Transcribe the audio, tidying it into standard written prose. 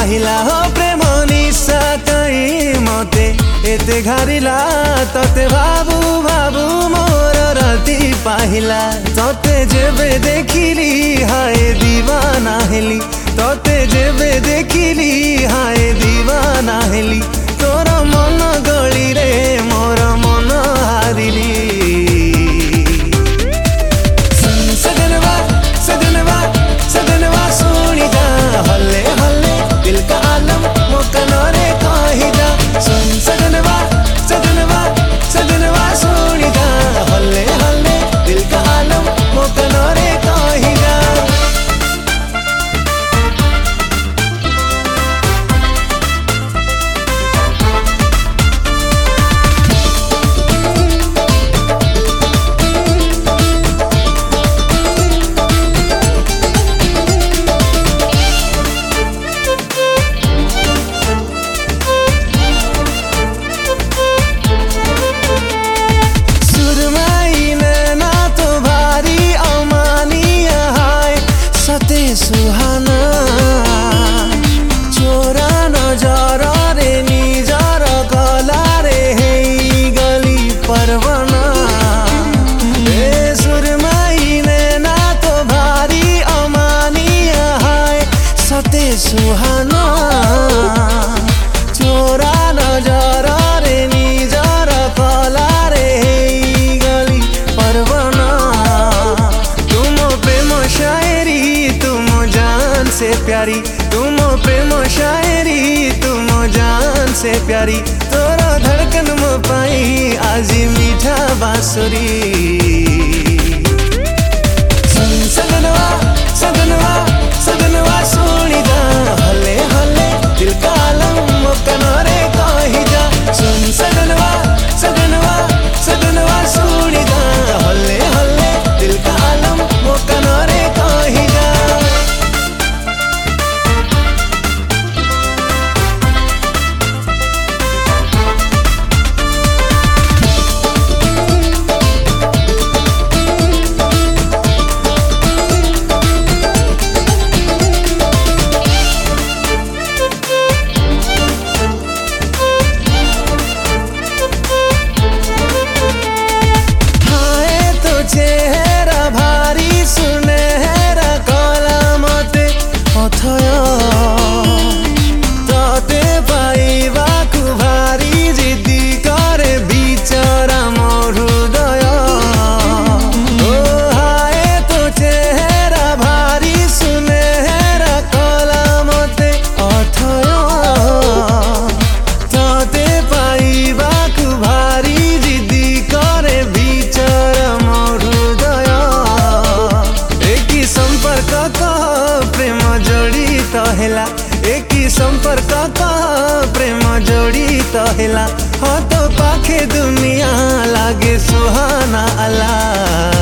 पाहिला हो प्रेम निशा कहीं मते एते घारिला तते भाबू भाबू मोर राति पाहिला तते जेबे देखिली हाय दीवाना हेली तते जेबे देखिली हाय दीवाना हेली तोर मन गली रे मोर मन हारिली सजनवा सुनी जा हल्ले हल्ले दिल का आलम मो कनरे कही जा सुन सजनवा सुनी जा हल्ले हल्ले दिल का आलम मो कनरे कही जा सुहाना चोरा नजर रे निजर गला रे हे गली परवाना ए सुरमाई ना तो भारी अमानिय हाय सते सुहाना चोरा नजर रे निजर गला रे हे गली परवाना तुम प्रेम शायरी से प्यारी तुम प्रेम शायरी तुम जान से प्यारी तोरा धड़कन मो पाई आज मीठा बांसुरी सजनवा सुनी जा हल्ले हल्ले दिल का आलम मो कनरे कही जा सुन सजनवा सुनी जा हल्ले हल्ले दिल का आलम मो कनरे कही जा चेहरा भारी सुनहरा कला मते अथय तते पाइबा कु भारी जिद्दी करे बिचरा मोर हृदय ओ हाय तो चेहरा भारी सुनहरा कला मते अथय तते पाइबा कु भारी जिद्दी करे बिचरा प्रेम जड़ित हेला एक संपर्क प्रेम जड़ित हेला हाँ तो पाखे दुनिया लागे सुहाना अला।